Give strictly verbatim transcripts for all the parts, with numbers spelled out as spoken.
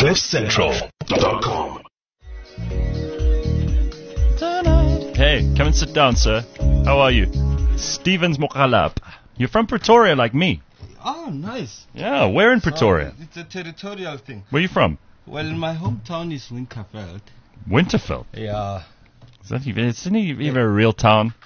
cliff central dot com. Hey, come and sit down, sir. How are you? Stevens Mokhalap. You're from Pretoria like me. Oh, nice. Yeah, where in Pretoria? So it's a territorial thing. Where are you from? Well, my hometown is Winterveld. Winterveld? Yeah. Is that even, it's not even a real town.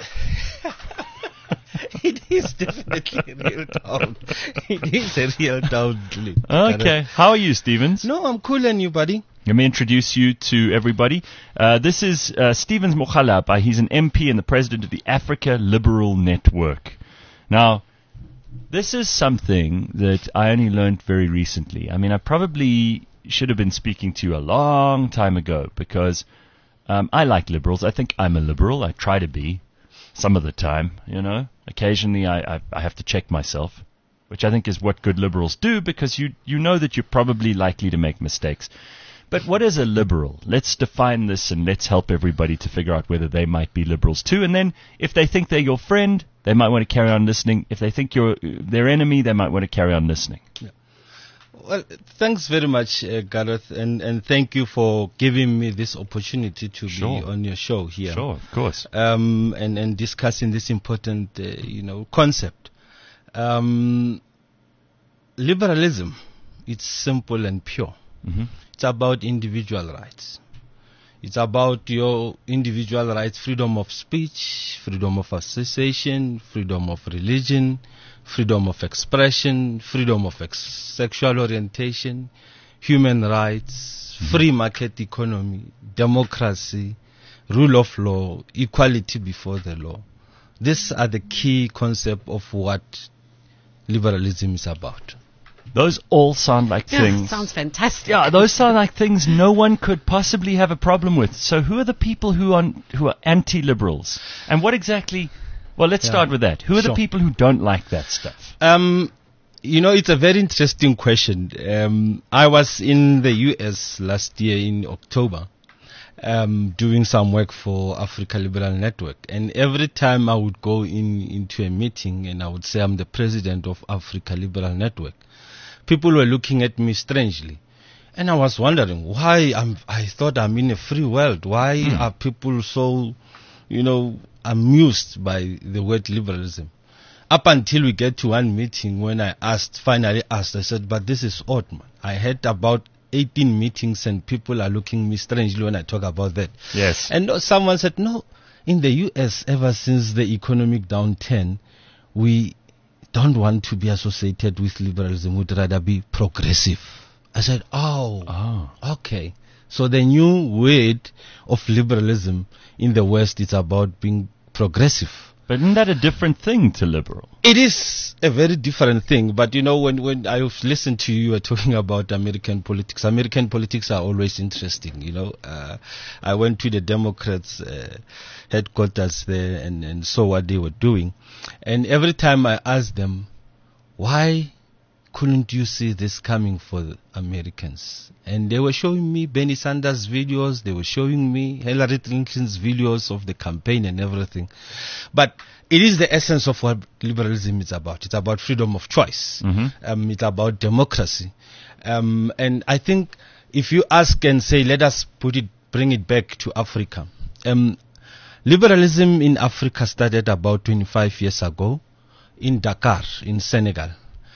It is definitely a real town. It is a real town. Okay. How are you, Stevens? No, I'm cool, and you, buddy? Let me introduce you to everybody. Uh, this is uh, Stevens Mokhalap. Uh, he's an M P and the president of the Africa Liberal Network. Now, this is something that I only learned very recently. I mean, I probably should have been speaking to you a long time ago because um, I like liberals. I think I'm a liberal. I try to be some of the time, you know. Occasionally I, I, I have to check myself, which I think is what good liberals do because you, you know that you're probably likely to make mistakes. But what is a liberal? Let's define this and let's help everybody to figure out whether they might be liberals too. And then if they think they're your friend, they might want to carry on listening. If they think you're their enemy, they might want to carry on listening. Yeah. Well, thanks very much, uh, Gareth, and, and thank you for giving me this opportunity to Sure. be on your show here. Sure, of course. Um, and, and discussing this important, uh, you know, concept. Um, liberalism, it's simple and pure. Mm-hmm. It's about individual rights. It's about your individual rights, freedom of speech, freedom of association, freedom of religion, freedom of expression, freedom of ex- sexual orientation, human rights, mm-hmm. free market economy, democracy, rule of law, equality before the law. These are the key concepts of what liberalism is about. Those all sound like Yeah, things. sounds fantastic. Yeah, those sound like things no one could possibly have a problem with. So who are the people who are who are anti-liberals? And what exactly? Well, let's Yeah. start with that. Who are Sure. the people who don't like that stuff? Um, you know, it's a very interesting question. Um, I was in the U S last year in October, um, doing some work for Africa Liberal Network, and every time I would go in into a meeting and I would say I'm the president of Africa Liberal Network, people were looking at me strangely. And I was wondering why I'm, I thought I'm in a free world. Why Hmm. are people so, you know, amused by the word liberalism? Up until we get to one meeting when I asked, finally asked, I said, but this is odd, man. I had about eighteen meetings and people are looking at me strangely when I talk about that. Yes. And someone said, no, in the U S, ever since the economic downturn, we don't want to be associated with liberalism. We'd rather be progressive. I said, oh, Oh. okay. So the new word of liberalism in the West is about being progressive. But isn't that a different thing to liberal? It is a very different thing, but you know, when, when I've listened to you, you were talking about American politics. American politics are always interesting, you know. Uh, I went to the Democrats' uh, headquarters there and, and saw what they were doing. And every time I asked them, why couldn't you see this coming for the Americans? And they were showing me Bernie Sanders' videos, they were showing me Hillary Clinton's videos of the campaign and everything. But it is the essence of what liberalism is about. It's about freedom of choice. Mm-hmm. Um, it's about democracy. Um, and I think if you ask and say, let us put it, bring it back to Africa. Um, liberalism in Africa started about twenty-five years ago in Dakar, in Senegal.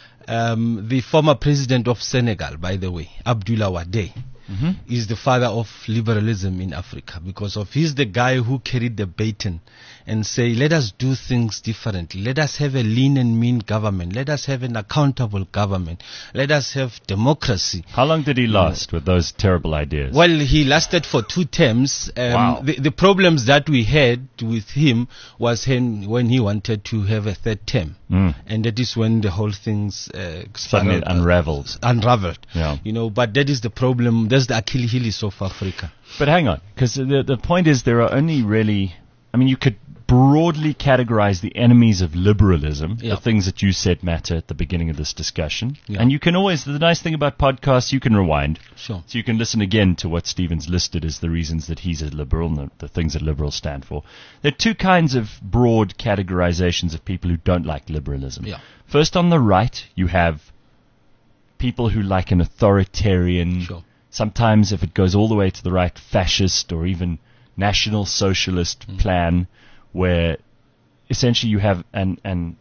Um, the former president of Senegal, by the way, Abdoulaye Wade, mm-hmm. is the father of liberalism in Africa because of he's the guy who carried the baton and say, let us do things differently. Let us have a lean and mean government. Let us have an accountable government. Let us have democracy. How long did he last with those terrible ideas? Well, he lasted for two terms. Um, Wow. the, the problems that we had with him was when, when he wanted to have a third term. Mm. And that is when the whole thing's uh, Suddenly it spiraled, uh, unraveled. unraveled. Yeah. You know, but that is the problem. That's the Achilles of Africa. But hang on, because the, the point is there are only really, I mean, you could broadly categorize the enemies of liberalism, Yeah. the things that you said matter at the beginning of this discussion. Yeah. And you can always, the nice thing about podcasts, you can rewind. Sure. So you can listen again to what Stevens listed as the reasons that he's a liberal and the, the things that liberals stand for. There are two kinds of broad categorizations of people who don't like liberalism. Yeah. First, on the right, you have people who like an authoritarian, Sure. sometimes if it goes all the way to the right, fascist or even national socialist Mm. plan, where essentially you have an, an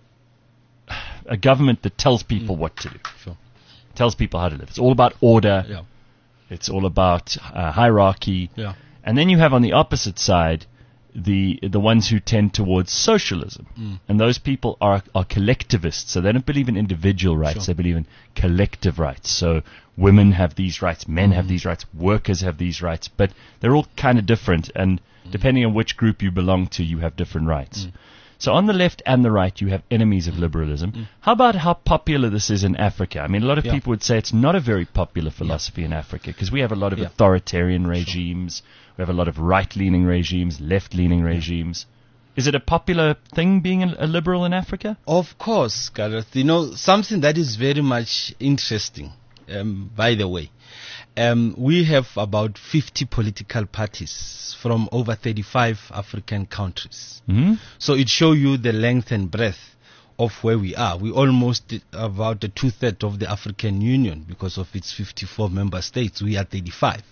a government that tells people what to do, Sure. tells people how to live. It's all about order. Yeah. It's all about uh, hierarchy. Yeah. And then you have on the opposite side the the ones who tend towards socialism. Mm. And those people are are collectivists. So they don't believe in individual rights. Sure. They believe in collective rights. So women have these rights, men have Mm. these rights, workers have these rights. But they're all kind of different. And Mm. depending on which group you belong to, you have different rights. So on the left and the right, you have enemies of liberalism. How about how popular this is in Africa? I mean, a lot of Yeah. people would say it's not a very popular philosophy in Africa because we have a lot of Yeah. authoritarian regimes. We have a lot of right-leaning regimes, left-leaning regimes. Is it a popular thing being a, a liberal in Africa? Of course, Gareth. You know, something that is very much interesting, um, by the way. Um, we have about fifty political parties from over thirty-five African countries. Hmm? So it shows you the length and breadth of where we are. We almost about a two-thirds of the African Union because of its fifty-four member states. We are thirty-five.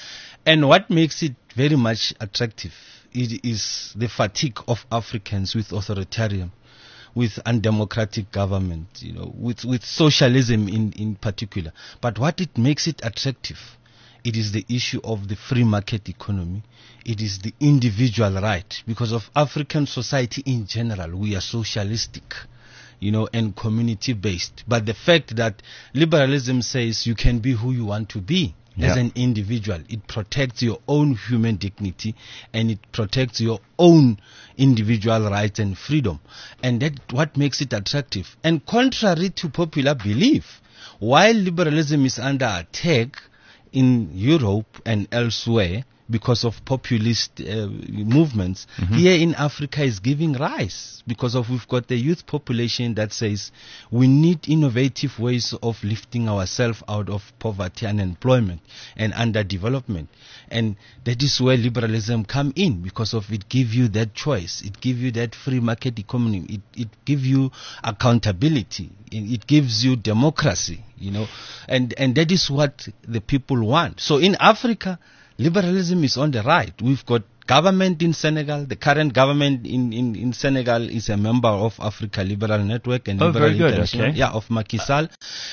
And what makes it very much attractive it is the fatigue of Africans with authoritarian, with undemocratic government, you know, with, with socialism in, in particular. But what it makes it attractive, it is the issue of the free market economy. It is the individual right. Because of African society in general, we are socialistic, you know, and community-based. But the fact that liberalism says you can be who you want to be, Yeah. as an individual. It protects your own human dignity and it protects your own individual rights and freedom. And that what makes it attractive. And contrary to popular belief, while liberalism is under attack in Europe and elsewhere because of populist uh, movements, here in Africa is giving rise because of we've got the youth population that says we need innovative ways of lifting ourselves out of poverty, unemployment, and underdevelopment. And that is where liberalism come in because of it give you that choice. It give you that free market economy. It, it give you accountability. It, it gives you democracy, you know, and, and that is what the people want. So in Africa, liberalism is on the right. We've got government in Senegal. The current government in, in, in Senegal is a member of Africa Liberal Network and Oh, Liberal very good, International. okay. Yeah, of Macky Sall.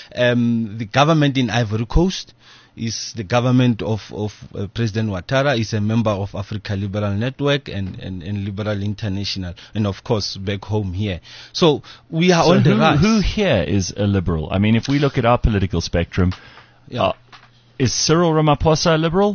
Um, the government in Ivory Coast is the government of, of uh, President Ouattara, is a member of Africa Liberal Network and, and, and Liberal International, and of course back home here. So we are So on the who, rise. who here is a liberal? I mean, if we look at our political spectrum, Yeah. uh, is Cyril Ramaphosa a liberal?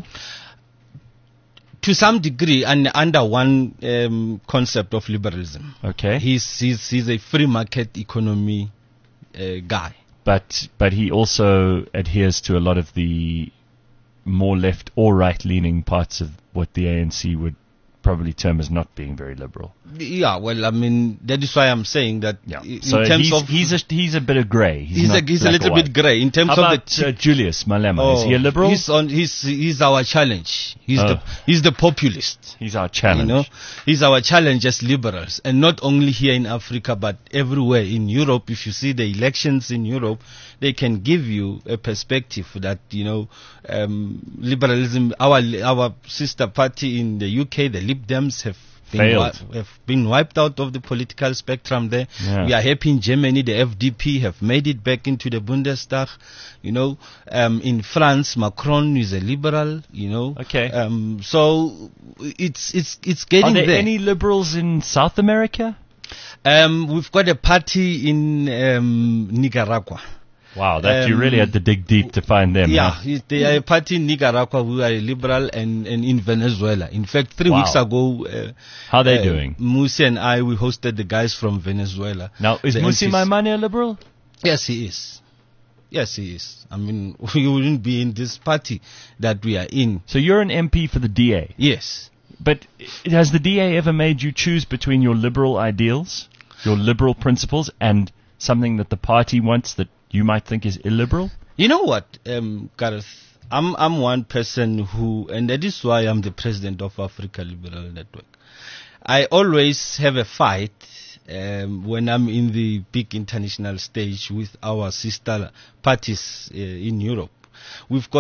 To some degree, and under one um, concept of liberalism. Okay. He's, he's, he's a free market economy uh, guy. But but he also adheres to a lot of the more left or right leaning parts of what the A N C would probably term as not being very liberal. Yeah, well, I mean, that is why I'm saying that Yeah. i- in So terms he's, of... he's a he's a bit of grey. He's, he's, not a, he's a black or little white. bit grey in terms How of about the... uh, Julius Malema? Is he a Oh, liberal? He's, on, he's, he's our challenge. He's, Oh. the, he's the populist. He's our challenge. You know, he's our challenge as liberals, and not only here in Africa, but everywhere in Europe. If you see the elections in Europe, they can give you a perspective that you know, um, liberalism. Our our sister party in the U K, the Lib Dems, have been Failed. wi- have been wiped out of the political spectrum there. Yeah. We are happy in Germany, the F D P have made it back into the Bundestag. You know, um, in France, Macron is a liberal. You know, Okay. Um, so it's it's it's Are getting there there. any liberals in South America? Um, we've got a party in um, Nicaragua. Wow, that you Um, really had to dig deep to find them. Yeah, huh? it- they are a party in Nicaragua who are liberal, and, and in Venezuela. In fact, three Wow. weeks ago, uh, How are they uh, doing? Musi and I, we hosted the guys from Venezuela. Now, is the Musi M Ps. Maimane a liberal? Yes, he is. Yes, he is. I mean, we wouldn't be in this party that we are in. So you're an M P for the D A. Yes. But i- has the D A ever made you choose between your liberal ideals, your liberal principles, and something that the party wants that you might think is illiberal? You know what, um, Gareth? I'm I'm one person who, and that is why I'm the president of Africa Liberal Network. I always have a fight um, when I'm in the big international stage with our sister parties uh, in Europe. We've got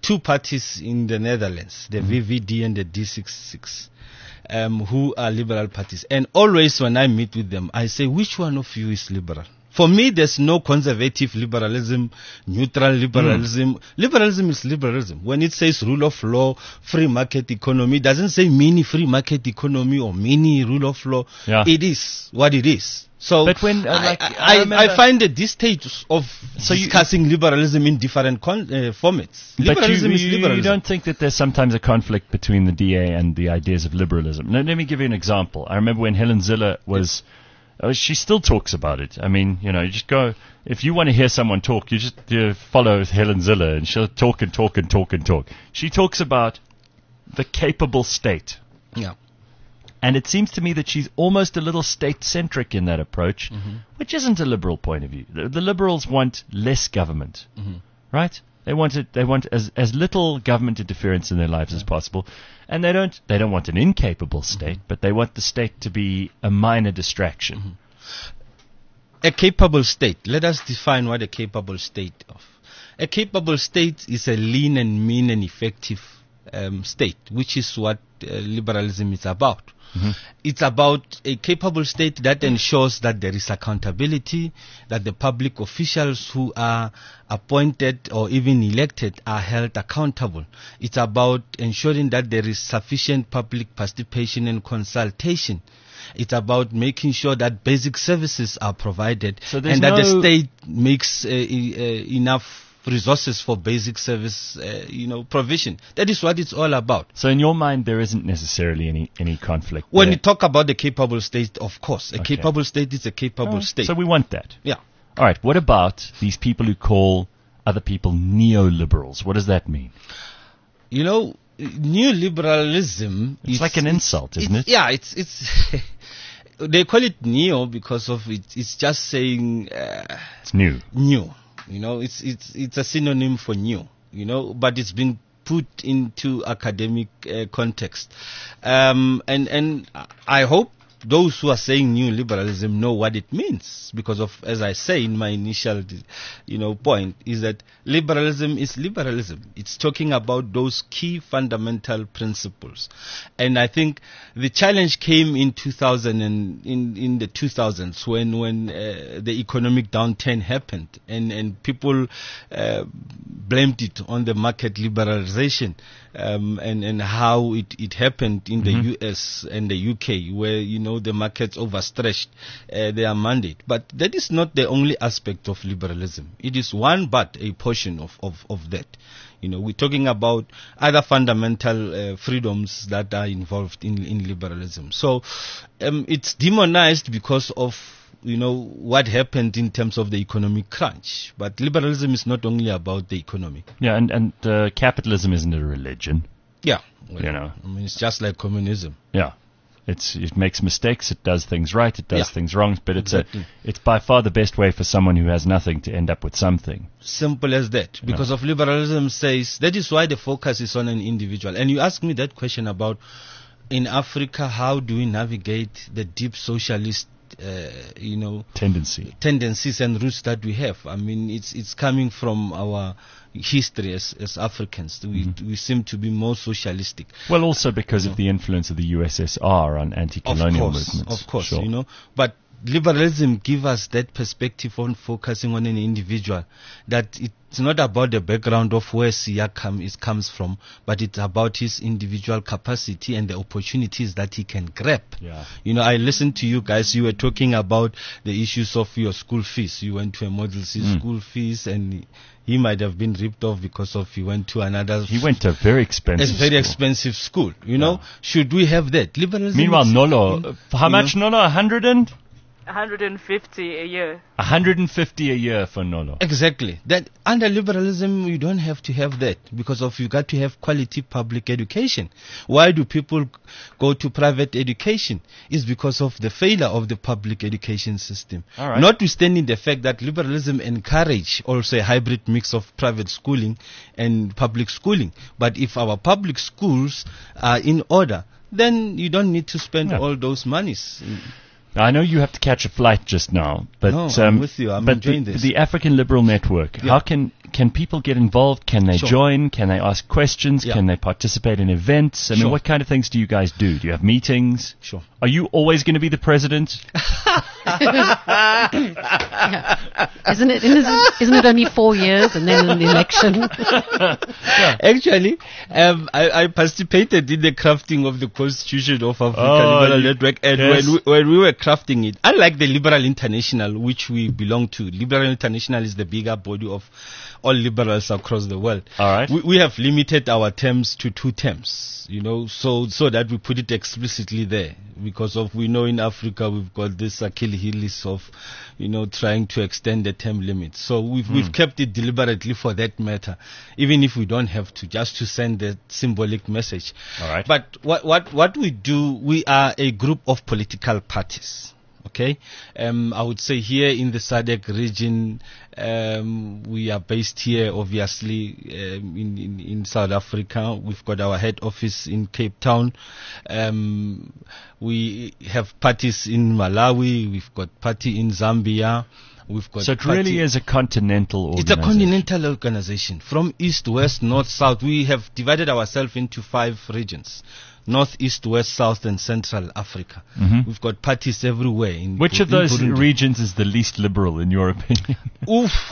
two parties in the Netherlands, the V V D and the D sixty-six, um, who are liberal parties. And always when I meet with them, I say, which one of you is liberal? For me, there's no conservative liberalism, neutral liberalism. Mm. Liberalism is liberalism. When it says rule of law, free market economy, it doesn't say mini free market economy or mini rule of law. Yeah. It is what it is. So but when, uh, like, I, I, I find at this stage of so discussing you, liberalism in different con- uh, formats. Liberalism but you, is liberalism. You don't think that there's sometimes a conflict between the D A and the ideas of liberalism? Now, let me give you an example. I remember when Helen Zille was... Uh, she still talks about it. I mean, you know, you just go, if you want to hear someone talk, you just uh, follow Helen Zille and she'll talk and talk and talk and talk. She talks about the capable state. Yeah. And it seems to me that she's almost a little state-centric in that approach, mm-hmm. which isn't a liberal point of view. The, the liberals want less government, mm-hmm. right? They want it, they want as, as little government interference in their lives yeah. as possible. And they don't they don't want an incapable state, mm-hmm. but they want the state to be a minor distraction. Mm-hmm. A capable state. Let us define what a capable state of. A capable state is a lean and mean and effective um, state, which is what uh, liberalism is about. Mm-hmm. It's about a capable state that ensures that there is accountability, that the public officials who are appointed or even elected are held accountable. It's about ensuring that there is sufficient public participation and consultation. It's about making sure that basic services are provided so and that no the state makes uh, e- uh, enough resources for basic service, uh, you know, provision. That is what it's all about. So in your mind, there isn't necessarily any, any conflict When there. you talk about the capable state, of course, a Okay. capable state is a capable Oh, state. So we want that. Yeah. All right. What about these people who call other people neoliberals? What does that mean? You know, neoliberalism It's is like an insult, isn't it's, it? Yeah, it's it's. They call it neo because of it. It's just saying uh, It's new. new. You know, it's it's it's a synonym for new. You know, but it's been put into academic uh, context, um, and and I hope those who are saying new liberalism know what it means, because of, as I say in my initial, you know, point, is that liberalism is liberalism. It's talking about those key fundamental principles, and I think the challenge came in two thousand and in in the two thousands when when uh, the economic downturn happened, and and people uh, blamed it on the market liberalization. Um, and, and how it, it happened in mm-hmm. the U S and the U K, where, you know, the markets overstretched uh, their mandate. But that is not the only aspect of liberalism. It is one but a portion of, of, of that. You know, we're talking about other fundamental uh, freedoms that are involved in, in liberalism. So um, it's demonized because of, you know, what happened in terms of the economic crunch. But liberalism is not only about the economy. Yeah, and, and uh, capitalism isn't a religion. Yeah. Well, you know. I mean, it's just like communism. Yeah. It's It makes mistakes, it does things right, it does Yeah. things wrong, but Exactly. it's a, it's by far the best way for someone who has nothing to end up with something. Simple as that. Because of liberalism says, that is why the focus is on an individual. And you ask me that question about, in Africa, how do we navigate the deep socialist Uh, you know, Tendency. tendencies and roots that we have. I mean, it's it's coming from our history as, as Africans. We Mm-hmm. we seem to be more socialistic. Well, also because of the influence of the U S S R on anti-colonial Of course, movements. of course, Sure. you know. But liberalism gives us that perspective on focusing on an individual, that it's not about the background of where Sia come, is, comes from, but it's about his individual capacity and the opportunities that he can grab. Yeah. You know, I listened to you guys, you were talking about the issues of your school fees. You went to a Model C Mm. school fees, and he might have been ripped off because of he went to another He went to a very expensive a very school. expensive school. You know, should we have that? Liberalism. Meanwhile, is- Nolo, you know, uh, how you much know, Nolo? A hundred and? one hundred fifty a year. one hundred fifty a year for Nolo. Exactly. That under liberalism, you don't have to have that, because of you got to have quality public education. Why do people go to private education? It's because of the failure of the public education system. All right. Notwithstanding the fact that liberalism encourage also a hybrid mix of private schooling and public schooling. But if our public schools are in order, then you don't need to spend Yeah. all those monies. I know you have to catch a flight just now, but No, um, I'm with you. I'm but enjoying the, this. the African Liberal Network. Yeah. How can can people get involved? Can they Sure. join? Can they ask questions? Yeah. Can they participate in events? I mean, Sure. what kind of things do you guys do? Do you have meetings? Sure. Are you always going to be the president? Isn't it, isn't, isn't it only four years and then an election? Actually, um, I, I participated in the crafting of the Constitution of Africa Oh, Liberal you- Network, and yes. when, we, when we were crafting it, unlike the Liberal International, which we belong to, Liberal International is the bigger body of all liberals across the world. All right. We, we have limited our terms to two terms, you know, so so that we put it explicitly there, because of we know in Africa we've got this Achilles heels of, you know, trying to extend the term limit. So we've we've kept it deliberately for that matter, even if we don't have to, just to send the symbolic message. All right. But what what what we do, we are a group of political parties. Okay, um, I would say here in the S A D C region, um, we are based here, obviously, um, in, in in South Africa. We've got our head office in Cape Town. Um, we have parties in Malawi. We've got party in Zambia. We've got So it party- really is a continental It's a organization. continental organization, from east, west, north, south. We have divided ourselves into five regions: north, east, west, south, and central Africa. Mhm. We've got parties everywhere. In Which Bu- of in those Burundi. regions is the least liberal, in your opinion? Oof,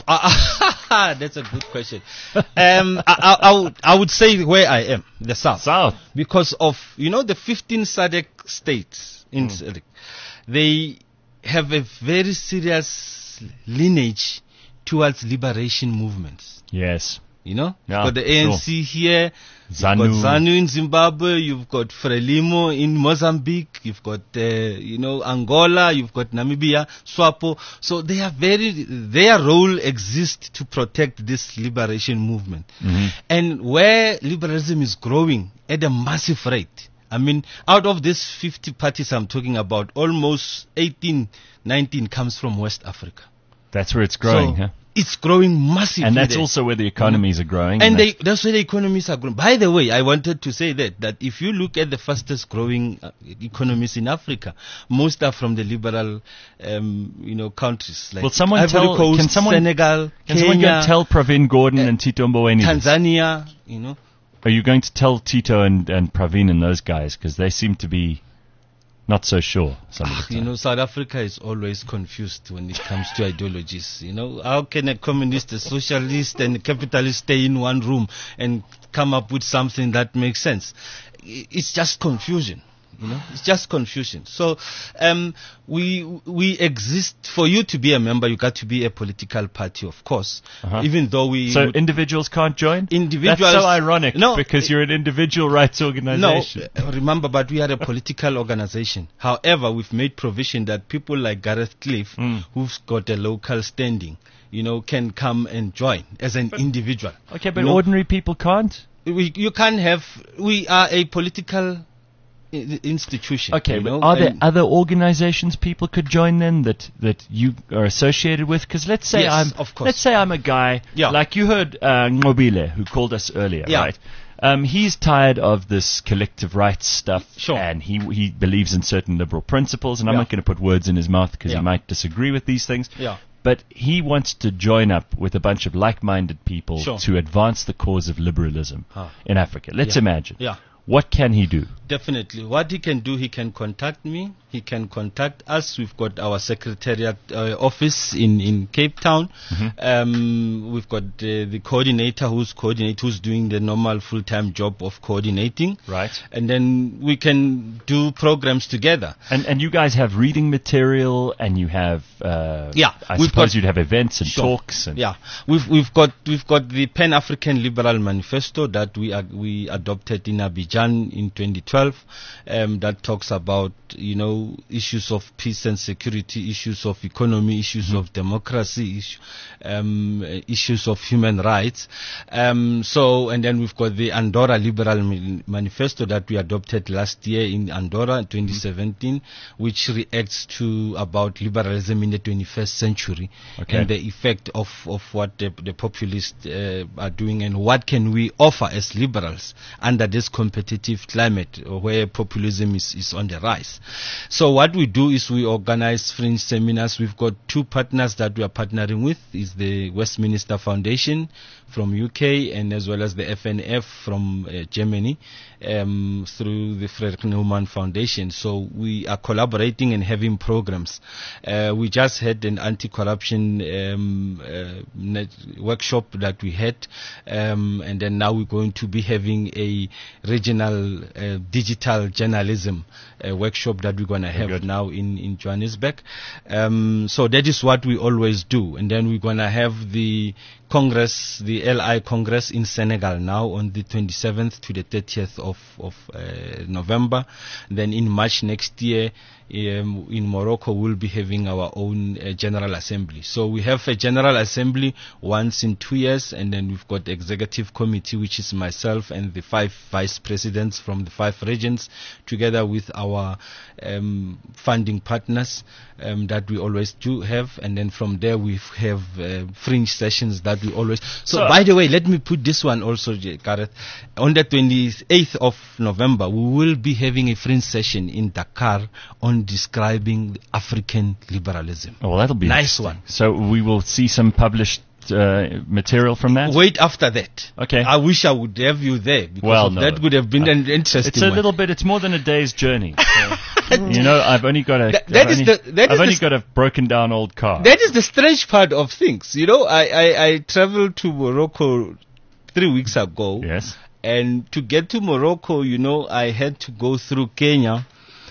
ah, that's a good question. Um, I, I, I, would, I would say where I am, the south, South. because of, you know, the fifteen S A D C states in S A D C. They have a very serious lineage towards liberation movements. Yes. You know, Yeah, you've got the A N C here, ZANU. you've got ZANU in Zimbabwe, you've got Frelimo in Mozambique, you've got, uh, you know, Angola, you've got Namibia, SWAPO. So they are very, their role exists to protect this liberation movement. Mhm. And where liberalism is growing at a massive rate, I mean, out of these fifty parties I'm talking about, almost eighteen, nineteen comes from West Africa. That's where it's growing, so huh? It's growing massively. And that's there. also where the economies are growing. And that's- they, that's where the economies are growing. By the way, I wanted to say that, that if you look at the fastest growing uh, economies in Africa, most are from the liberal, um, you know, countries like Will someone Ivory tell- Coast, can someone- Senegal, Can someone go Kenya, and tell Pravin Gordon uh, and Tito Mboweni this? Tanzania, you know. Are you going to tell Tito and, and Pravin and those guys? Because they seem to be not so sure some of the You time. know, South Africa is always confused when it comes to ideologies. You know, how can a communist, a socialist, and a capitalist stay in one room and come up with something that makes sense? I- It's just confusion. You know, it's just confusion. So, um, we we exist. For you to be a member, you got to be a political party, of course. Uh-huh. Even though we So would- individuals can't join? Individuals- That's so ironic. No, because you're an individual rights No, organization. uh, remember, but we are a political organization. However, we've made provision that people like Gareth Cliff, Mm. who's got a local standing, you know, can come and join as an individual. Okay, but You know, ordinary people can't? we, you can't have. We are a political i- institution. Okay, you but know, are there and- other organizations people could join then that, that you are associated with? Because let's say Yes, I'm of course. let's say I'm a guy Yeah. like you heard uh, Ngobile who called us earlier, Yeah. right? Um, he's tired of this collective rights stuff, Sure. and he he believes in certain liberal principles. And I'm Yeah. not going to put words in his mouth because Yeah. he might disagree with these things. Yeah. But he wants to join up with a bunch of like-minded people Sure. to advance the cause of liberalism Ah. in Africa. Let's Yeah. imagine. Yeah. What can he do? Definitely. What he can do, he can contact me. He can contact us. We've got our secretariat uh, office in, in Cape Town. Um, we've got uh, the coordinator who's coordinate, who's doing the normal full-time job of coordinating. Right. And then we can do programs together. And and you guys have reading material, and you have uh, Yeah, I we've suppose got- you'd have events and Sure. talks. And Yeah, we've we've got we've got the Pan African Liberal Manifesto that we are, we adopted in Abidjan in twenty twelve. Um, that talks about, you know, issues of peace and security, issues of economy, issues of democracy, issue, um, uh, issues of human rights. Um, so and then we've got the Andorra Liberal Mi- Manifesto that we adopted last year in Andorra in twenty seventeen, which reacts to about liberalism in the twenty-first century Okay. and the effect of, of what the, the populists uh, are doing and what can we offer as liberals under this competition competitive climate uh, where populism is, is on the rise. So what we do is we organize fringe seminars. We've got two partners that we are partnering with, is the Westminster Foundation from U K and as well as the F N F from uh, Germany um, through the Frederick Neumann Foundation. So we are collaborating and having programs. Uh, we just had an anti-corruption um, uh, net workshop that we had, um, and then now we're going to be having a regional uh, digital journalism uh, workshop that we're going to have good. now in, in Johannesburg. Um, so that is what we always do. And then we're going to have the Congress, the L I Congress in Senegal now on the twenty-seventh to the thirtieth of, of uh, November. Then in March next year, um, in Morocco, we'll be having our own uh, General Assembly. So we have a General Assembly once in two years, and then we've got the Executive Committee, which is myself and the five Vice Presidents from the five regions, together with our um, funding partners um, that we always do have. And then from there, we have uh, fringe sessions that we always... So, So- by the way, let me put this one also, J- Gareth. On the twenty-eighth of November, we will be having a fringe session in Dakar on describing African liberalism. Oh, well, that'll be Nice interesting. one. So we will see some published uh, material from that. Wait after that. Okay. I wish I would have you there, because Well, of no. that would have been an interesting It's a one. little bit. It's more than a day's journey. So, you know, I've only got a. That- that I've is only, the- that I've is only the- got a broken down old car. That is the strange part of things. You know, I, I, I traveled to Morocco three weeks ago. Yes. And to get to Morocco, you know, I had to go through Kenya,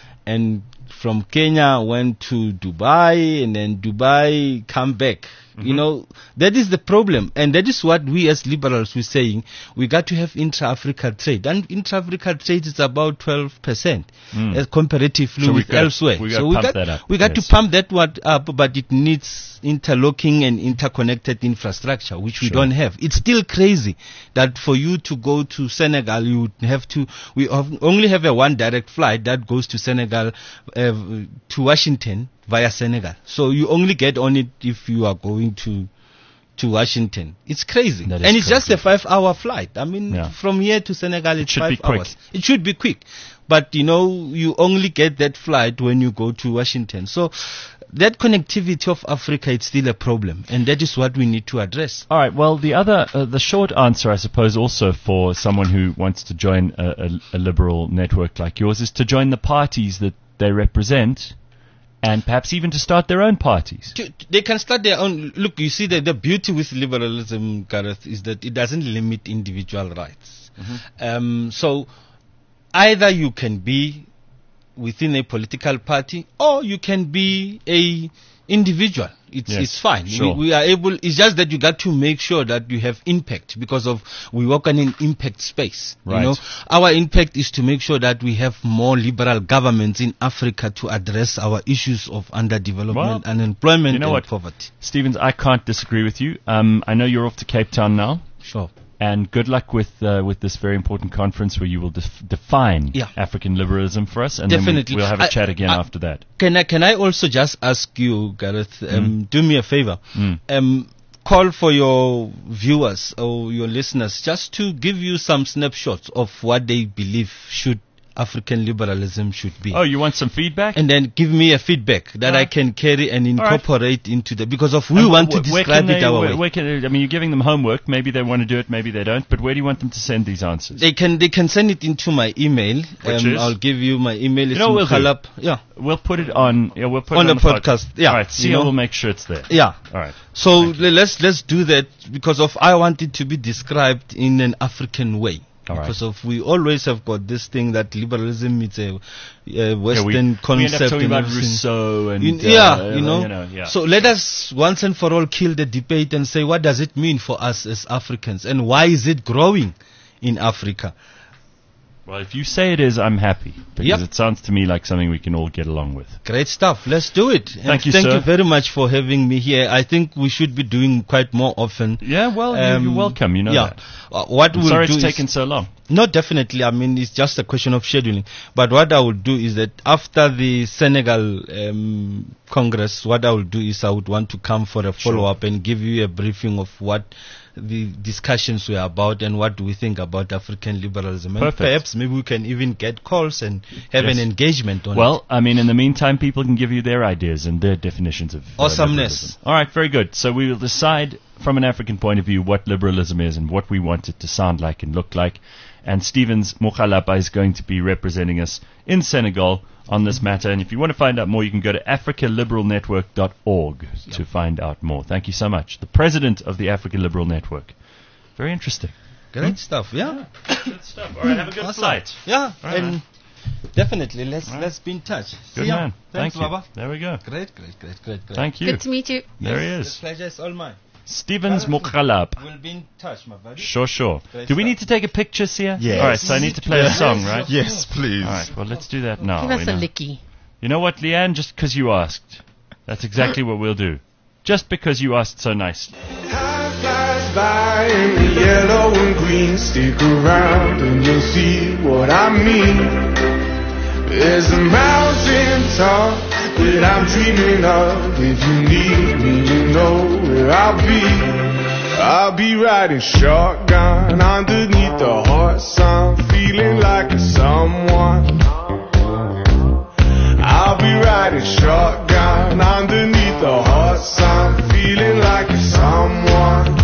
and from Kenya I went to Dubai, and then Dubai come back. Mm-hmm. You know, that is the problem, and that is what we as liberals were saying. We got to have intra-Africa trade, and intra-Africa trade is about twelve percent Mm. uh, comparatively So we've with gotta- elsewhere. we gotta so we pump got that up, we got yes. to pump that one up, but it needs interlocking and interconnected infrastructure, which we Sure. don't have. It's still crazy that for you to go to Senegal, you would have to. We have only have a one direct flight that goes to Senegal uh, to Washington via Senegal. So you only get on it if you are going to to Washington. It's crazy, That is and it's just crazy. a five-hour flight. I mean, Yeah. from here to Senegal, it's should five be quick. hours. It should be quick, but you know, you only get that flight when you go to Washington. So that connectivity of Africa is still a problem, and that is what we need to address. All right. Well, the other, uh, the short answer, I suppose, also for someone who wants to join a, a, a liberal network like yours, is to join the parties that they represent, and perhaps even to start their own parties. To- to- They can start their own. Look, you see, the, the beauty with liberalism, Gareth, is that it doesn't limit individual rights. Um, so either you can be within a political party, or you can be a individual. It's Yes, it's fine. sure. We, we are able. It's just that you got to make sure that you have impact, because of we work on an impact space. Right. You know, our impact is to make sure that we have more liberal governments in Africa to address our issues of underdevelopment, Well, unemployment, you know and what? poverty. Stevens, I can't disagree with you. Um, I know you're off to Cape Town now. Sure. And good luck with uh, with this very important conference where you will def- define Yeah. African liberalism for us, and Definitely. then we, we'll have a I- chat again I- after that. Can I can I also just ask you, Gareth, um, do me a favor, Mm. um, call for your viewers or your listeners just to give you some snapshots of what they believe should African liberalism should be. Oh, you want some feedback? And then give me a feedback that I Alright. can carry and Alright. incorporate into the, because of we And want to wh- where describe can it they- our where, way. where can, I mean, you're giving them homework. Maybe they want to do it, maybe they don't. But where do you want them to send these answers? They can they can send it into my email. Which um, is? I'll give you my email. It's know what we'll do? Mukhalap. Yeah, We'll put it on. Yeah, we'll put On it on the podcast, yeah, All right. See, you know. we'll make sure it's there. yeah. All right. So le- let's let's do that, because of I want it to be described in an African way. All right. Because of we always have got this thing that liberalism is a, a Western Yeah, we, we end up concept. talking and about everything. Rousseau and You- uh, yeah, you know. you know yeah. So let us once and for all kill the debate and say, what does it mean for us as Africans, and why is it growing in Africa? Well, if you say it is, I'm happy, because Yep. it sounds to me like something we can all get along with. Great stuff. Let's do it. And Thank you, Thank sir. you very much for having me here. I think we should be doing quite more often. Yeah, well, you- Um, you're welcome. You know yeah. that. Uh, what I'm we'll sorry do it's is taken so long. No, definitely. I mean, it's just a question of scheduling. But what I will do is that after the Senegal um, Congress, what I will do is I would want to come for a follow-up and give you a briefing of what the discussions were about and what do we think about African liberalism. And Perfect. perhaps maybe we can even get calls and have Yes. an engagement on it. Well, I mean, in the meantime, people can give you their ideas and their definitions of uh, Awesomeness. liberalism. All right, very good. So we will decide from an African point of view what liberalism is and what we want it to sound like and look like. And Stevens Mokhalapa is going to be representing us in Senegal on this matter. And if you want to find out more, you can go to africa liberal network dot org to find out more. Thank you so much. The president of the Africa Liberal Network. Very interesting. Great stuff, yeah. Good stuff. All right, have a good Awesome. flight. Yeah, All right. and definitely let's All right. let's be in touch. Good See ya. man. Thanks, Thank you. Baba. There we go. Great, great, great, great, great. Thank you. Good to meet you. There he The is. pleasure is all mine. Stevens Mokhalap. We'll be in touch, my buddy. Sure, sure. Great Do we stuff. need to take a picture, Sia? Yes. All right, so I need to play a song, right? Yes, please. All right, well, let's do that now. Give us you a know. licky. You know what, Leanne? Just because you asked. That's exactly what we'll do. Just because you asked so nicely. Time flies by in the yellow and green. Stick around and you'll see what I mean. There's a mountain top that I'm dreaming of. If you need me, you know where I'll be. I'll be riding shotgun underneath the horse. I'm feeling like a someone. I'll be riding shotgun underneath the horse. I'm feeling like a someone.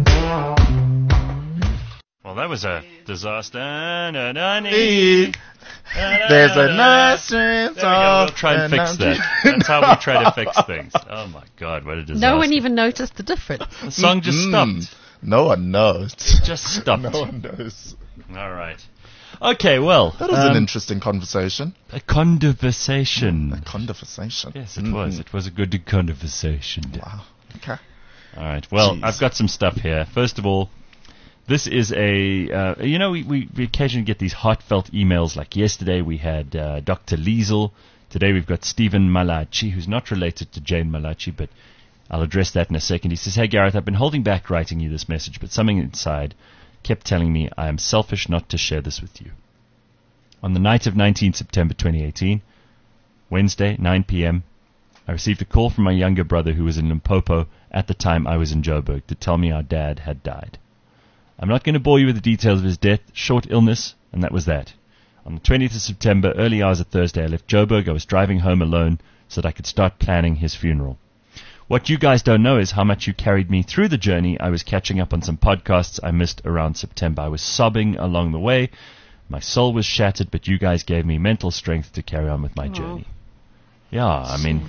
Well, that was a disaster. Na, na, na, There's a nice There we go. We'll try and fix that. That's how we try to fix things. Oh my God, what a disaster! No one even noticed the difference. The song just Mm. stopped. No one knows. Just stopped. No one knows. All right. Okay. Well, That was um, an interesting conversation. a conversation. A conversation. Yes, it Mhm. was. It was a good conversation. Wow. Okay. All right. Well, Jeez. I've got some stuff here. First of all, this is a, uh, you know, we, we, we occasionally get these heartfelt emails. Like yesterday we had uh, Doctor Liesel. Today we've got Stephen Malachi, who's not related to Jane Malachi, but I'll address that in a second. He says, "Hey Gareth, I've been holding back writing you this message, but something inside kept telling me I am selfish not to share this with you. On the night of nineteenth September twenty eighteen, Wednesday, nine p.m., I received a call from my younger brother who was in Limpopo at the time I was in Joburg to tell me our dad had died. I'm not going to bore you with the details of his death, short illness, and that was that. On the twentieth of September, early hours of Thursday, I left Joburg. I was driving home alone so that I could start planning his funeral. What you guys don't know is how much you carried me through the journey. I was catching up on some podcasts I missed around September. I was sobbing along the way. My soul was shattered, but you guys gave me mental strength to carry on with my journey." Yeah, I mean,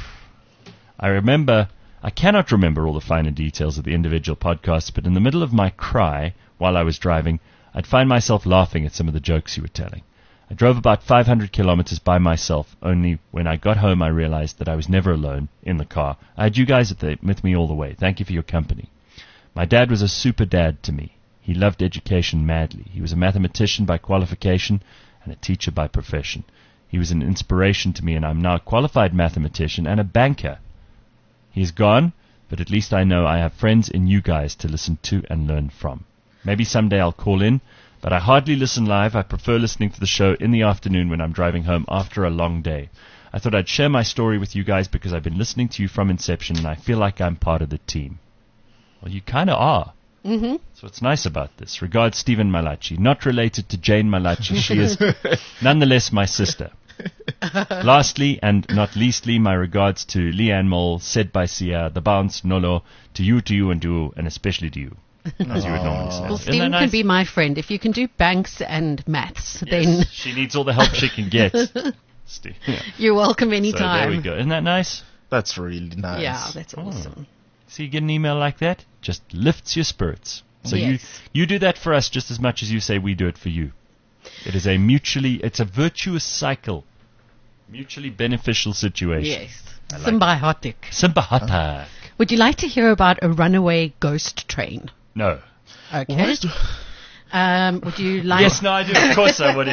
I remember, I cannot remember all the finer details of the individual podcasts, but in the middle of my cry while I was driving, I'd find myself laughing at some of the jokes you were telling. I drove about five hundred kilometers by myself, only when I got home I realized that I was never alone in the car. I had you guys at the, with me all the way. Thank you for your company. My dad was a super dad to me. He loved education madly. He was a mathematician by qualification and a teacher by profession. He was an inspiration to me, and I'm now a qualified mathematician and a banker. He's gone, but at least I know I have friends in you guys to listen to and learn from. Maybe someday I'll call in, but I hardly listen live. I prefer listening to the show in the afternoon when I'm driving home after a long day. I thought I'd share my story with you guys because I've been listening to you from inception, and I feel like I'm part of the team. Well, you kind of are. Mm-hmm. So what's nice about this? Regards, Stephen Malachi. Not related to Jane Malachi. She is nonetheless my sister. Lastly, and not leastly, my regards to Leanne Mole, said by Sia, the bounce, Nolo, to you, to you, and to you, and especially to you. As you would normally say. Well, Isn't that Stephen nice? can be my friend. If you can do banks and maths, Yes, then she needs all the help she can get. Steve. Yeah. you're welcome So anytime. there we go. Isn't that nice? That's really nice. Yeah, that's awesome. So you get an email like that, just lifts your spirits. So Yes. you you do that for us just as much as you say we do it for you. It is a mutually, it's a virtuous cycle, mutually beneficial situation. Yes. I like Symbiotic. Sympathetic. Would you like to hear about a runaway ghost train? No. Okay. Um, would you like... Yes, no, I do. Of course I would.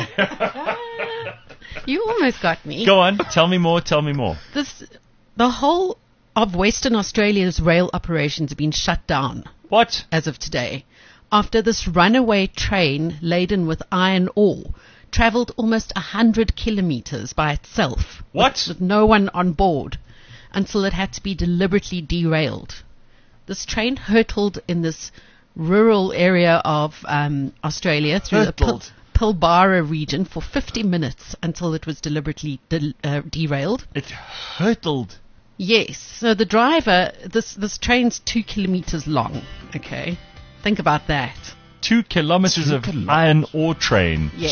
You almost got me. Go on. Tell me more. Tell me more. This, the whole of Western Australia's rail operations have been shut down What? as of today after this runaway train laden with iron ore travelled almost one hundred kilometres by itself. What? With, with no one on board until it had to be deliberately derailed. This train hurtled in this rural area of um, Australia through the Pil- Hurtled. Pilbara region for fifty minutes until it was deliberately de- uh, derailed. It hurtled. Yes. So the driver, this this train's two kilometers long. Okay, think about that. Two kilometers Two of kilometers. iron ore train. Yes.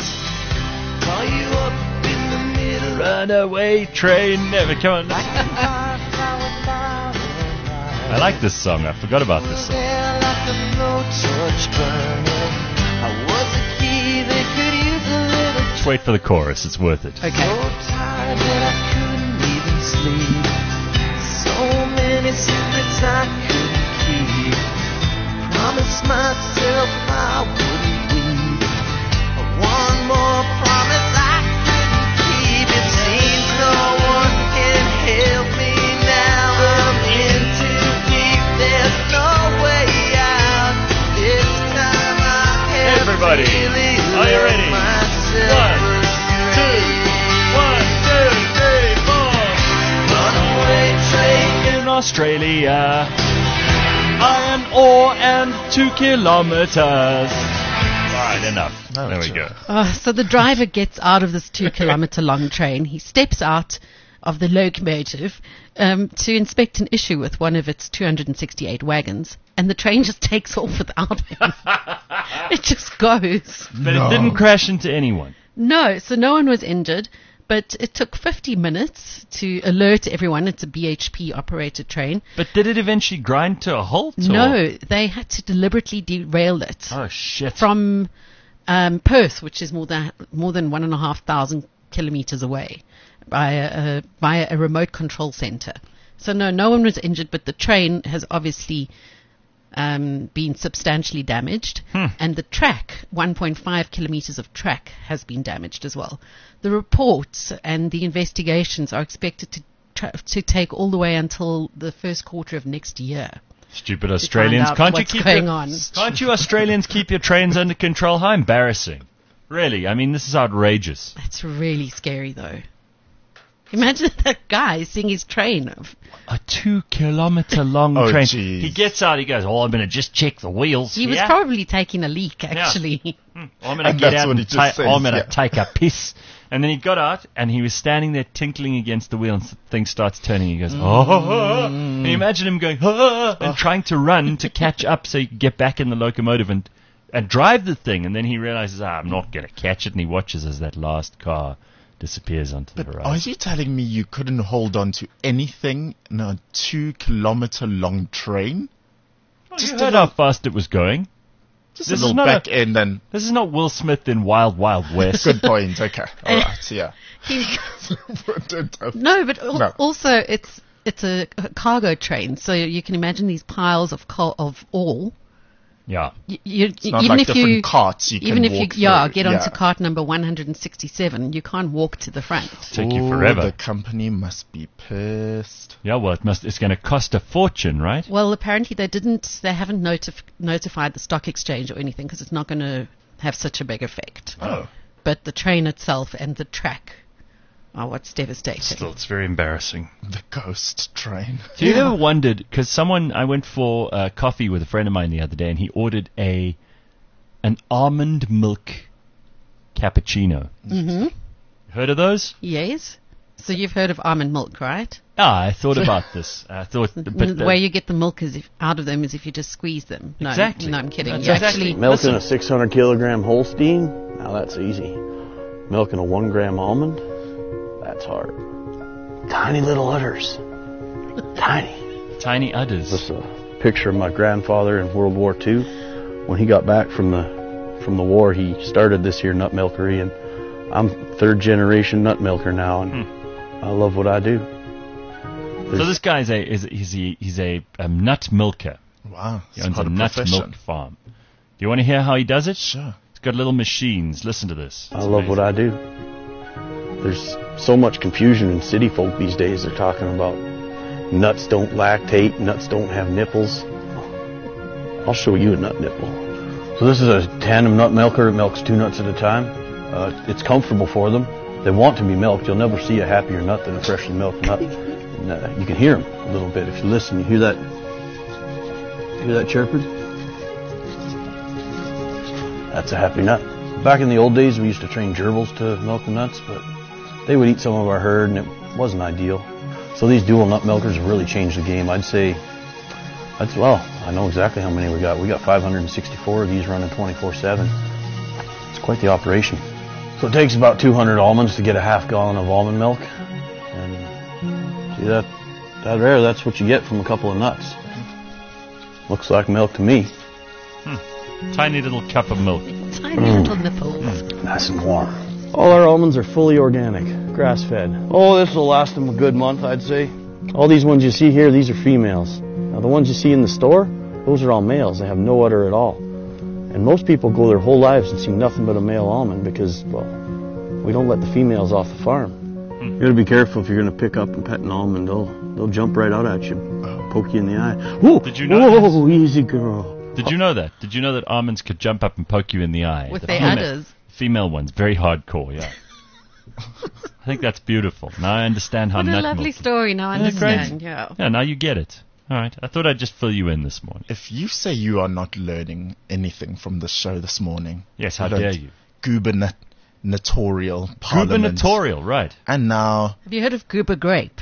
Runaway train never come on. I like this song. I forgot about this song. Just wait for the chorus. It's worth it. Okay. Promise myself I wouldn't leave. One more promise I couldn't keep. It seems no one can help me now. I'm in too deep. There's no way out. This time I have Everybody, really are you let ready? myself One, two, one, two, three, four. Runaway train. In Australia, iron ore and two kilometers. All right, enough. Oh, there we sure. go. Oh, so the driver gets out of this two kilometer long train. He steps out of the locomotive um, to inspect an issue with one of its two hundred sixty-eight wagons, and the train just takes off without him. It just goes. But No. it didn't crash into anyone. No, so no one was injured, but it took fifty minutes to alert everyone. It's a B H P operated train. But did it eventually grind to a halt? or- No, they had to deliberately derail it Oh, shit. from um, Perth, which is more than more than one and a half thousand kilometers away, by a, a, via a remote control center. So no, no one was injured, but the train has obviously um, been substantially damaged, Hmm. and the track, one point five kilometers of track, has been damaged as well. The reports and the investigations are expected to tra- to take all the way until the first quarter of next year. Stupid Australians. out Can't you what's keep going your, on. Can't you Australians keep your trains under control? How embarrassing. Really, I mean, this is outrageous. That's really scary, though. Imagine that guy seeing his train. A two kilometer long Oh, train. jeez. He gets out, he goes, oh, I'm going to just check the wheels. He was yeah? probably taking a leak, actually. I'm going to And get that's out what and he just ta- says, I'm going to yeah. take a piss. And then he got out, and he was standing there tinkling against the wheel, and the thing starts turning. He goes, oh, and you imagine him going, oh, and trying to run to catch up so he can get back in the locomotive and, and drive the thing. And then he realizes, ah, I'm not going to catch it, and he watches as that last car disappears onto the But are horizon. you telling me you couldn't hold on to anything in a two kilometer long train? Oh, just you a heard little- how fast it was going. Just This is a little not a- back end and This is not Will Smith in Wild Wild West. good point. Okay, all right, yeah. He, Don't have- no, but al- No. also it's it's a, a cargo train, so you can imagine these piles of coal, of ore. Yeah. You, you, It's not even like if different you carts you even can if you walk yeah through. get onto Yeah. cart number one hundred sixty-seven, you can't walk to the front. Take you Ooh, forever. The company must be pissed. Yeah, well, it must. It's going to cost a fortune, right? Well, apparently they didn't. They haven't notif- notified the stock exchange or anything because it's not going to have such a big effect. Oh. But the train itself and the track are what's devastating. Still, it's very embarrassing. The ghost train. So you ever wondered, because someone, I went for uh, coffee with a friend of mine the other day, and he ordered a an almond milk cappuccino. Mm-hmm. Heard of those? Yes. So you've heard of almond milk, right? Ah, I thought about this. I thought, but the the- way you get the milk is if, out of them is if you just squeeze them. No, Exactly. No, I'm kidding. That's You exactly- actually, Milking Listen. a six hundred kilogram Holstein, now that's easy. Milking a one gram almond, that's hard. Tiny little udders. Tiny. tiny udders. This is a picture of my grandfather in World War Two. When he got back from the from the war, he started this here nut milkery, and I'm third generation nut milker now, and I love what I do. So this guy is a is he's a, he's a um, nut milker. Wow. He It's owns a quite a nut profession. milk farm. Do you want to hear how he does it? Sure. He's got little machines. Listen to this. I love what I do. There's so much confusion in city folk these days. They're talking about nuts don't lactate, nuts don't have nipples. I'll show you a nut nipple. So this is a tandem nut milker. It milks two nuts at a time. Uh, it's comfortable for them. They want to be milked. You'll never see a happier nut than a freshly milked nut. And, uh, you can hear them a little bit if you listen. You hear that? Hear that chirping? that's a happy nut. Back in the old days, we used to train gerbils to milk the nuts, but they would eat some of our herd, and it wasn't ideal. So these dual nut milkers have really changed the game. I'd say, I'd, well, I know exactly how many we got. We got five hundred sixty-four of these running twenty-four seven. It's quite the operation. So it takes about two hundred almonds to get a half gallon of almond milk. And see that, that there, that's what you get from a couple of nuts. Looks like milk to me. Hmm. Tiny little cup of milk. Tiny little nipples. Mm. Nice and warm. All our almonds are fully organic, grass-fed. Oh, this will last them a good month, I'd say. All these ones you see here, these are females. Now, the ones you see in the store, those are all males. They have no udder at all. And most people go their whole lives and see nothing but a male almond because, well, we don't let the females off the farm. Hmm. You gotta be careful if you're gonna pick up and pet an almond. They'll, they'll jump right out at you, poke you in the eye. Whoa, Did you know whoa, easy girl. Did you know that? Did you know that almonds could jump up and poke you in the eye? With The their female- udders. Female ones, very hardcore, yeah. I think that's beautiful. Now I understand how What a nut lovely milk- story. Now I Isn't it great? understand. Yeah. Yeah, now you get it. All right. I thought I'd just fill you in this morning. If you say you are not learning anything from the show this morning, Yes, how I don't- dare you? Gubernatorial parliament. Gubernatorial, right. And now, Have you heard of goober grape?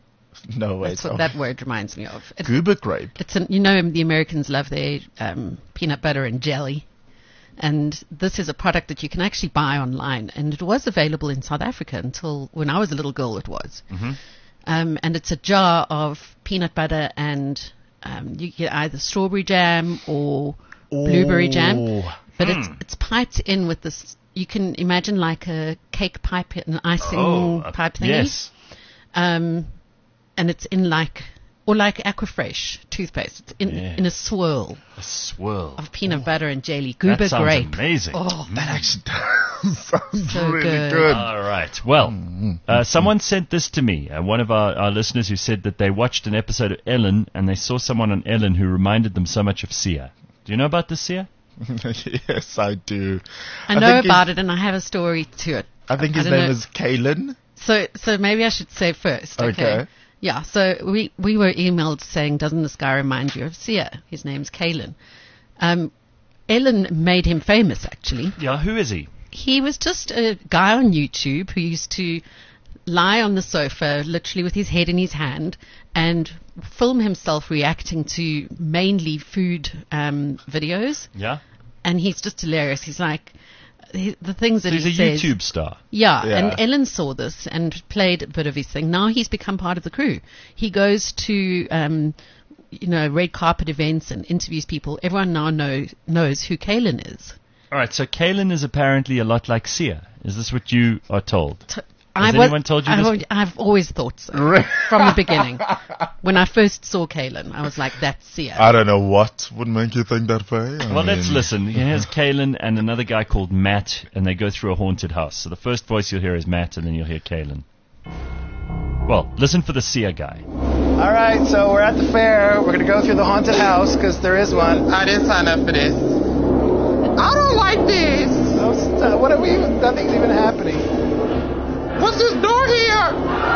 no wait, That's what oh, that word reminds me of. It, goober grape. it's an, you know, the Americans love their um, peanut butter and jelly. And this is a product that you can actually buy online. And it was available in South Africa until when I was a little girl, it was. Mm-hmm. Um, and it's a jar of peanut butter and um, you get either strawberry jam or blueberry jam. Oh. But it's, it's piped in with this, you can imagine like a cake pipe, an icing Oh, uh, pipe thingy. yes. Um, and it's in like, or like Aquafresh toothpaste. It's in, Yeah. in a swirl A swirl. of peanut butter and jelly. Goober That sounds grape. amazing. Oh, That actually sounds So really good. good. All right. Well, uh, someone sent this to me. Uh, one of our, our listeners who said that they watched an episode of Ellen and they saw someone on Ellen who reminded them so much of Sia. Do you know about this, Sia? Yes, I do. I know think about his- it and I have a story to it. I think his don't name know. is Kalen. So, so maybe I should say first. Okay. Okay. Yeah. So we we were emailed saying, "Doesn't this guy remind you of Sia?" His name's Kalen. Um, Ellen made him famous. Actually, Yeah, who is he? he was just a guy on YouTube who used to lie on the sofa, literally with his head in his hand, and film himself reacting to mainly food um, videos. Yeah? And he's just hilarious. He's like. He, the things that He's he a says. YouTube star. Yeah, Yeah. and Ellen saw this and played a bit of his thing. Now he's become part of the crew. He goes to, um, you know, red carpet events and interviews people. Everyone now know, knows who Kalen is. All right, so Kalen is apparently a lot like Sia. Is this what you are told? T- Has I was- anyone told you I've, this? al- I've always thought so. From the beginning. When I first saw Kalen, I was like, that's Sia. I don't know what would make you think that way. I Well, let's mean, listen. Here's Kalen and another guy called Matt, and they go through a haunted house. So the first voice you'll hear is Matt, and then you'll hear Kalen. Well, listen for the Sia guy. All right, so we're at the fair. We're going to go through the haunted house because there is one. I didn't sign up for this. I don't like this. No, st- what are we even? Nothing's even happening. What's this door here?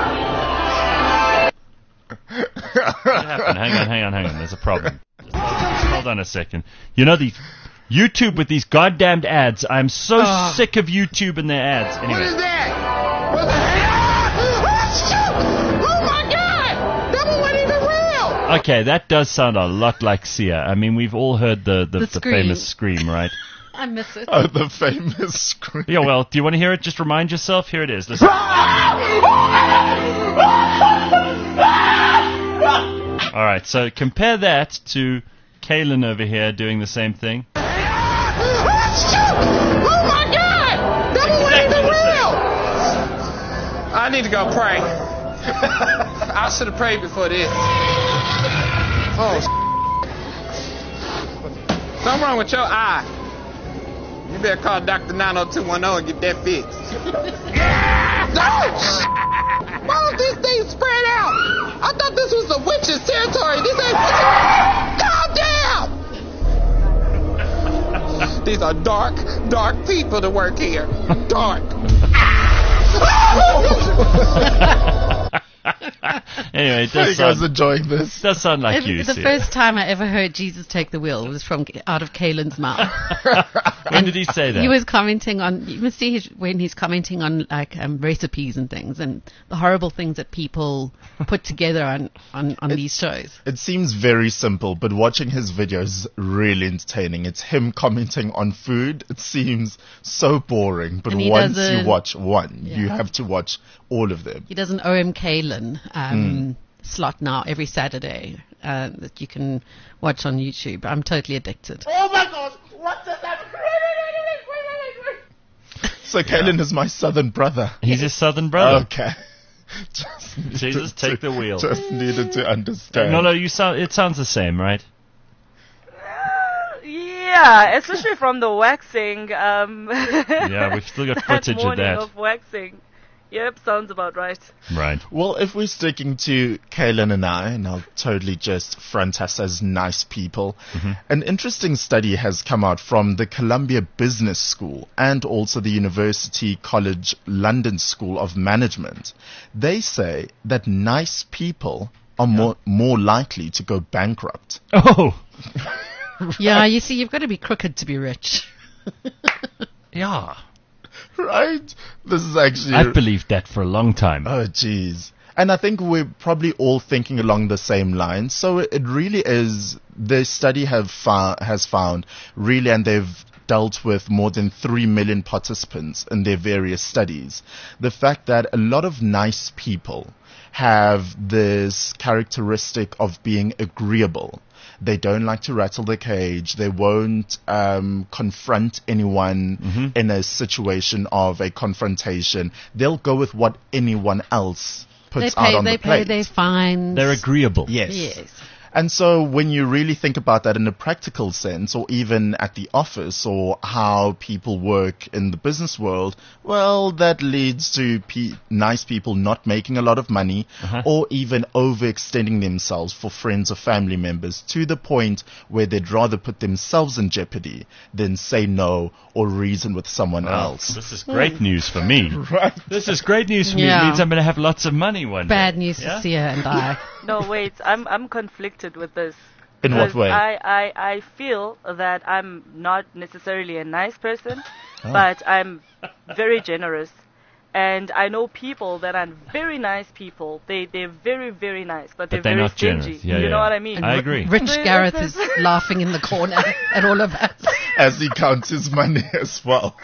What happened? Hang on, hang on, hang on. There's a problem. Just hold, just hold on a second. You know, the YouTube with these goddamned ads. I'm so Ah. sick of YouTube and their ads. What is Anyway, that? What's that? Oh, shoot! Oh my God! That one wasn't even real. okay, that does sound a lot like Sia. I mean, we've all heard the, the, The the scream. famous scream, right? I miss it. Oh, the famous scream. Yeah, well, do you want to hear it? Just remind yourself. Here it is. Listen. All right, so compare that to Kalen over here doing the same thing. Oh my God! That one wasn't even real. I need to go pray. I should have prayed before this. Oh, something wrong with your eye. You better call Doctor nine oh two one oh and get that fixed. Why don't these things spread out? I thought this was the witches' territory. This ain't Calm down! These are dark, dark people that work here. Dark. Anyway, it Are you does guys sound, enjoying this? does sound like Every- you. the Sia. first time I ever heard Jesus take the wheel was from out of Kalen's mouth. When did he say that? He was commenting on, you must see his, when he's commenting on like um, recipes and things and the horrible things that people put together on, on, on these shows. It seems very simple, but watching his videos is really entertaining. It's him commenting on food. It seems so boring, but And he once does a- you watch one, you Yeah. have to watch all of them. He does an O M Kalen um, slot now every Saturday uh, that you can watch on YouTube. I'm totally addicted. Oh my God! What does that? So Kalen is my southern brother. He's his southern brother. Okay. Just needed Jesus, to- take the wheel. Just needed to understand. No, no, you sound. It sounds the same, right? Yeah, especially from the waxing. Um, Yeah, we've still got that footage of morning that. of waxing. Yep, sounds about right. Right. Well, if we're sticking to Kalen and I, and I'll totally just front us as nice people, an interesting study has come out from the Columbia Business School and also the University College London School of Management. They say that nice people are more, more likely to go bankrupt. Oh, Yeah, you see, you've got to be crooked to be rich. yeah. Right? This is actually... I've believed that for a long time. Oh, jeez. And I think we're probably all thinking along the same lines. So it, it really is, the study have fou- has found, really, and they've dealt with more than three million participants in their various studies, the fact that a lot of nice people have this characteristic of being agreeable. They don't like to rattle the cage. They won't um, confront anyone Mm-hmm. in a situation of a confrontation. They'll go with what anyone else They puts out pay, on they the pay plate. their fines. They're agreeable. Yes. Yes. And so when you really think about that in a practical sense, or even at the office, or how people work in the business world, well, that leads to pe- nice people not making a lot of money, Uh-huh. or even overextending themselves for friends or family members to the point where they'd rather put themselves in jeopardy than say no or reason with someone Wow, else. this is great news for me. Right. This is great news for me. It Yeah. means I'm going to have lots of money one day. Bad news Yeah? for Sia and I. No, wait, I'm I'm conflicted with this. In what Because way? I, I, I feel that I'm not necessarily a nice person, Oh. but I'm very generous. And I know people that are very nice people. They, they're very, very nice, but, But they're, they're very not stingy. generous. Yeah, you yeah. know what I mean? I agree. Rich So Gareth it's- is laughing in the corner at all of us. As he counts his money as well.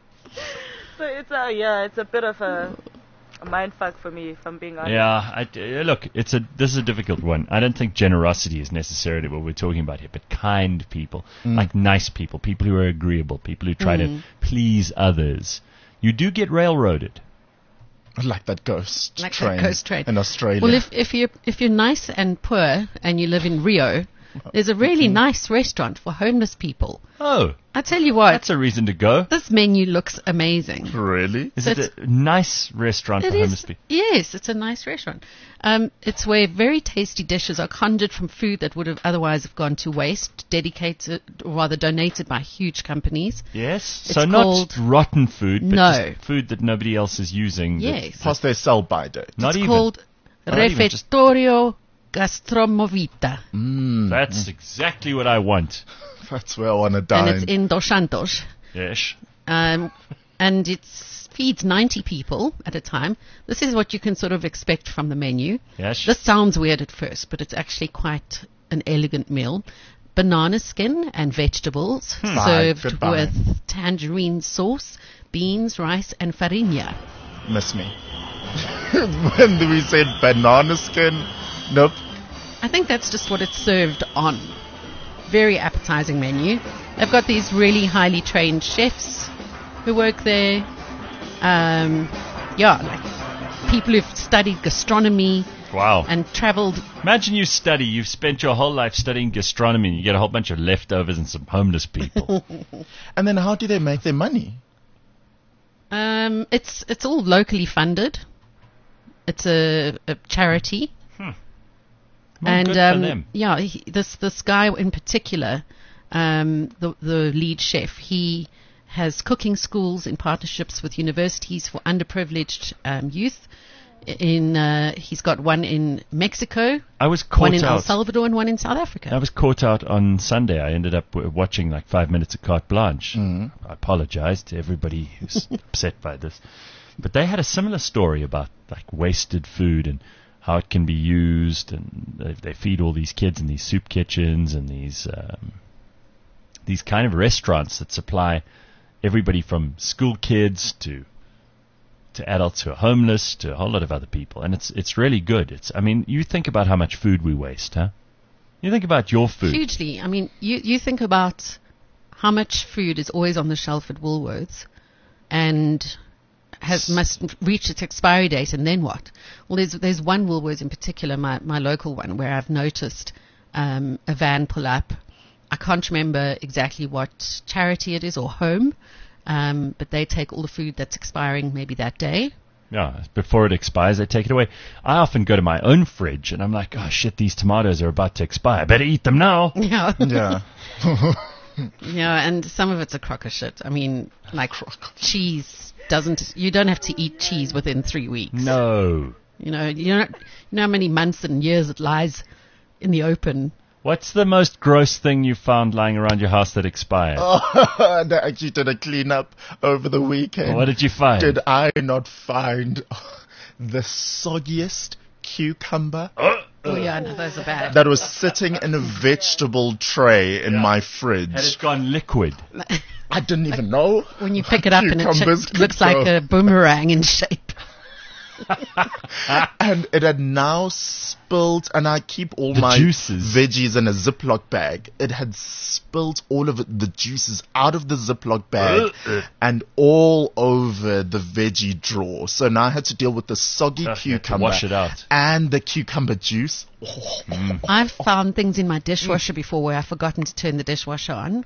So it's a, yeah, it's a bit of a, a mind fuck for me, if I'm being honest. Yeah, I, uh, look, it's a this is a difficult one. I don't think generosity is necessarily what we're talking about here, but kind people, like nice people, people who are agreeable, people who try to please others. You do get railroaded. Like that ghost Like that train ghost train. in Australia. Well, if if you if you're nice and poor and you live in Rio, there's a really nice restaurant for homeless people. Oh, I tell you what, that's a reason to go. this menu looks amazing. Really? Is So it it's- a nice restaurant It for homeless is, people? yes, it's a nice restaurant. Um, it's where very tasty dishes are conjured from food that would have otherwise have gone to waste, dedicated, or rather donated by huge companies. Yes. It's so not called- rotten food, but No. just food that nobody else is using. that- Yes. Plus their sell-by date. Not it's even. called Not even, just- Refettorio Gastromovita, Mm, That's exactly what I want. that's where I want to dine. and it's in Dos Santos. Yes. Um, and it feeds ninety people at a time. This is what you can sort of expect from the menu. Yes. This sounds weird at first, but it's actually quite an elegant meal. Banana skin and vegetables Bye, served goodbye. with tangerine sauce, beans, rice, and farinha. Miss me. When we said banana skin, nope. I think that's just what it's served on. Very appetizing menu. They've got these really highly trained chefs who work there. Um, yeah, like people who've studied gastronomy Wow. and traveled. Imagine you study, you've spent your whole life studying gastronomy, and you get a whole bunch of leftovers and some homeless people. And then how do they make their money? Um, it's it's all locally funded. It's a, a charity. Well, and good for um, them. yeah, he, this this guy in particular, um, the the lead chef, he has cooking schools in partnerships with universities for underprivileged um, youth, In uh, he's got one in Mexico, I was caught one in out. El Salvador, and one in South Africa. I was caught out on Sunday. I ended up w- watching like five minutes of Carte Blanche. Mhm. I apologize to everybody who's upset by this. But they had a similar story about like wasted food and how it can be used, and they, they feed all these kids in these soup kitchens and these um, these kind of restaurants that supply everybody from school kids to to adults who are homeless to a whole lot of other people, and it's it's really good. It's I mean, you think about how much food we waste, huh? You think about your food. Hugely. I mean, you you think about how much food is always on the shelf at Woolworths, and has must reach its expiry date, and then what? Well, there's there's one Woolworths in particular, my my local one, where I've noticed um, a van pull up. I can't remember exactly what charity it is or home, um, but they take all the food that's expiring maybe that day. Yeah, before it expires, they take it away. I often go to my own fridge, and I'm like, oh, shit, these tomatoes are about to expire. Better eat them now. Yeah. Yeah. Yeah, and some of it's a crock of shit. I mean, like cheese doesn't. You don't have to eat cheese within three weeks. No. You know, you know, you know how many months and years it lies in the open. What's the most gross thing you found lying around your house that expired? Oh, they actually did a cleanup over the weekend. What did you find? Did I not find the soggiest cucumber Oh yeah, no, those are bad. that was sitting in a vegetable tray in my Had fridge? it gone liquid? I didn't even know. When you pick it up and it Cucumbers ch- could looks like go. a boomerang in shape. And it had now spilled, and I keep all The my juices. veggies in a Ziploc bag. It had spilled all of it, the juices out of the Ziploc bag and all over the veggie drawer. So now I had to deal with the soggy Oh, you had to cucumber wash it out. and the cucumber juice. I've found things in my dishwasher before where I've forgotten to turn the dishwasher on.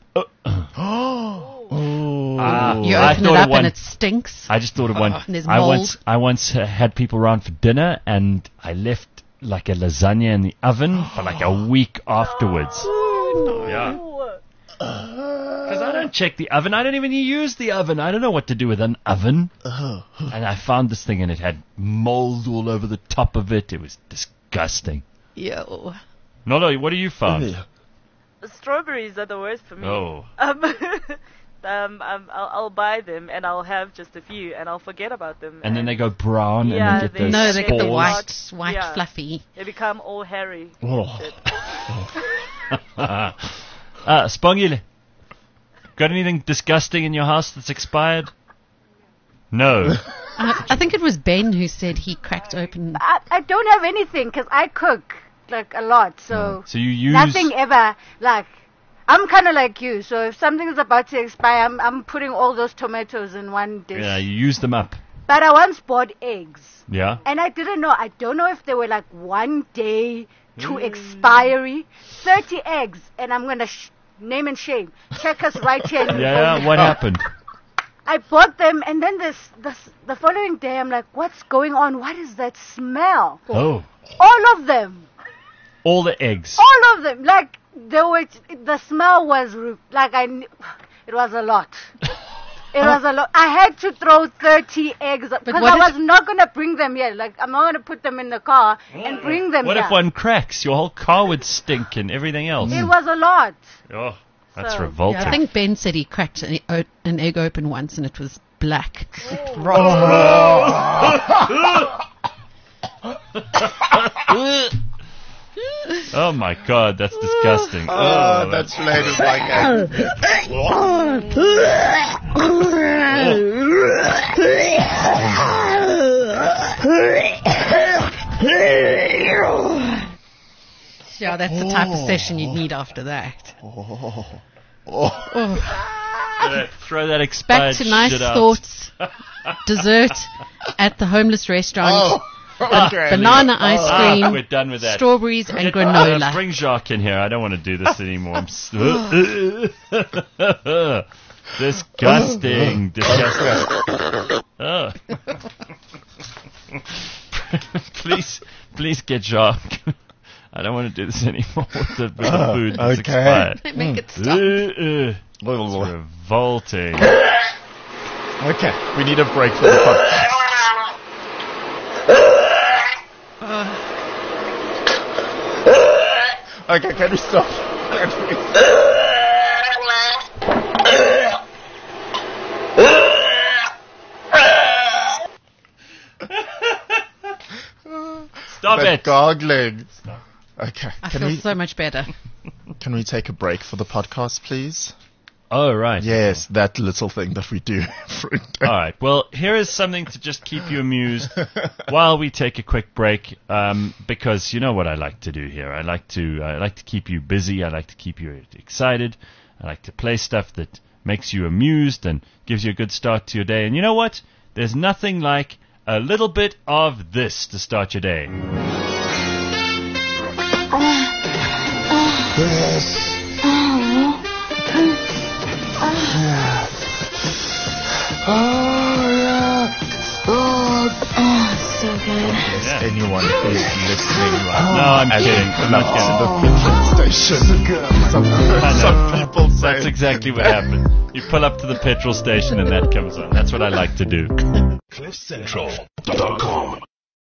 Oh, Ah, You I open thought it of up one- and it stinks. I just thought of one. And there's I mold. once, I once uh, had people around for dinner, and I left like a lasagna in the oven for like a week afterwards. Yeah. Because I don't check the oven. I don't even use the oven. I don't know what to do with an oven. And I found this thing, and it had mold all over the top of it. It was disgusting. Yo. Nolo, what do you found? Strawberries are the worst for me. Oh. Um, um, um, I'll, I'll buy them and I'll have just a few and I'll forget about them. And then they go brown, Yeah, and then get they- those No, they get the spores. white, white Yeah. fluffy. They become all hairy. Oh. Shit. uh, Spongile, got anything disgusting in your house that's expired? No. Uh, I think it was Ben who said he cracked open. I, I don't have anything because I cook like a lot, so So you use nothing ever like. I'm kind of like you, so if something is about to expire, I'm I'm putting all those tomatoes in one dish. Yeah, you use them up. But I once bought eggs, Yeah. and I didn't know. I don't know if they were like one day to expiry, thirty eggs, and I'm gonna sh- name and shame. Check us right here. in Yeah. Limpopo. What happened? I bought them, and then this, this the following day, I'm like, what's going on? What is that smell? Oh, All of them. all the eggs. All of them, like they were. The smell was ru- like I. kn- It was a lot. It was a lot. I had to throw thirty eggs because what I if- was not gonna bring them here. Like I'm not gonna put them in the car and bring them What here. if one cracks? Your whole car would stink and everything else. It was a lot. Oh, that's So- revolting. Yeah, I think Ben said he cracked an, o- an egg open once and it was black. Oh my God, that's disgusting. Oh, that slide is like a... Yeah, that's the type of session you'd need after that. Oh. Oh. Throw that expired Back to nice shit out. thoughts. Dessert at the homeless restaurant. Oh, okay. Banana ice Ah, cream, we're done with that. strawberries and Get- uh, granola. bring Jacques in here. I don't want to do this anymore. I'm s- disgusting. Disgusting. Oh. please, please get Jacques. I don't want to do this anymore with the, with the food that's okay. expired. Make it stop. Uh, uh, it's revolting. Okay, we need a break for the podcast. Okay, can we stop? Can we... Stop That it. gargling. Okay. I can feel we so much better. can we take a break for the podcast, please? Oh, right. Yes, that little thing that we do every day. All right. Well, here is something to just keep you amused while we take a quick break, um, because you know what I like to do here. I like to I like to keep you busy. I like to keep you excited. I like to play stuff that makes you amused and gives you a good start to your day. And you know what? There's nothing like a little bit of this to start your day. Yes. Oh, yeah. Oh, Oh, so good. Yes, Yeah. anyone who's listening right No, now. I'm as kidding. they I'm pull not up kidding. to the petrol station. Some, I know. some people say That's exactly what happened. You pull up to the petrol station and that comes on. That's what I like to do. cliff central dot com